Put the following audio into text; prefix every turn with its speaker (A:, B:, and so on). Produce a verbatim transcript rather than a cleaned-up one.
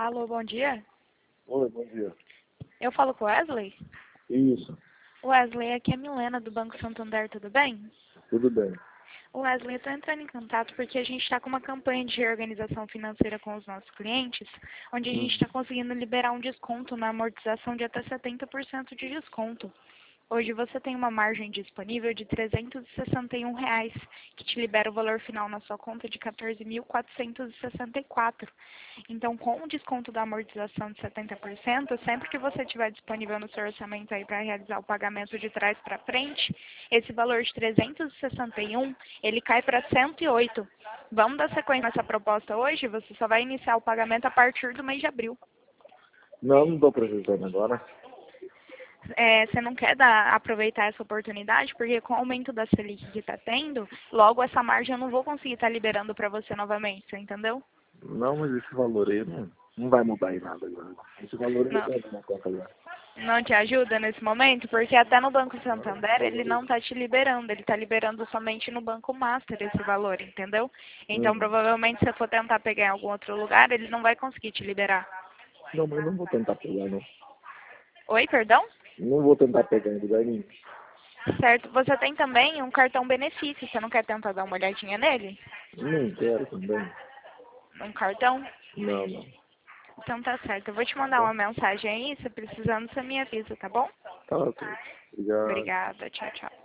A: Alô, bom dia.
B: Oi, bom dia.
A: Eu falo com o Wesley?
B: Isso,
A: Wesley, aqui é a Milena do Banco Santander, tudo bem?
B: tudo bem.
A: Wesley, eu estou entrando em contato porque a gente está com uma campanha de reorganização financeira com os nossos clientes, onde a gente
B: Hum.
A: está conseguindo liberar um desconto na amortização de até setenta por cento de desconto. Hoje você tem uma margem disponível de trezentos e sessenta e um reais, que te libera o valor final na sua conta de quatorze mil quatrocentos e sessenta e quatro. Então, com o desconto da amortização de setenta por cento, sempre que você tiver disponível no seu orçamento aí para realizar o pagamento de trás para frente, esse valor de trezentos e sessenta e um, ele cai para cento e oito. Vamos dar sequência nessa proposta hoje? Você só vai iniciar o pagamento a partir do mês de abril.
B: Não, não estou precisando agora.
A: É, você não quer dar, aproveitar essa oportunidade, porque com o aumento da Selic que está tendo, logo essa margem eu não vou conseguir estar liberando para você novamente, você entendeu?
B: Não, mas esse valor aí não, não vai mudar em nada agora. Esse valor aí
A: Não,
B: é na conta agora.
A: não te ajuda nesse momento, porque até no Banco Santander ele não está te liberando, ele está liberando somente no Banco Master esse valor, entendeu? Então
B: Uhum.
A: provavelmente se você for tentar pegar em algum outro lugar, ele não vai conseguir te liberar.
B: Não, mas não vou tentar pegar, não.
A: Oi, perdão?
B: Não vou tentar pegar em lugar nenhum.
A: Certo, você tem também um cartão benefício, você não quer tentar dar uma olhadinha nele?
B: Não quero também.
A: Um cartão?
B: Não, não.
A: Então tá certo. Eu vou te mandar
B: Tá?
A: uma mensagem aí, se precisando, você me avisa, tá bom?
B: Tá, ok. Obrigado.
A: Obrigada. Tchau, tchau.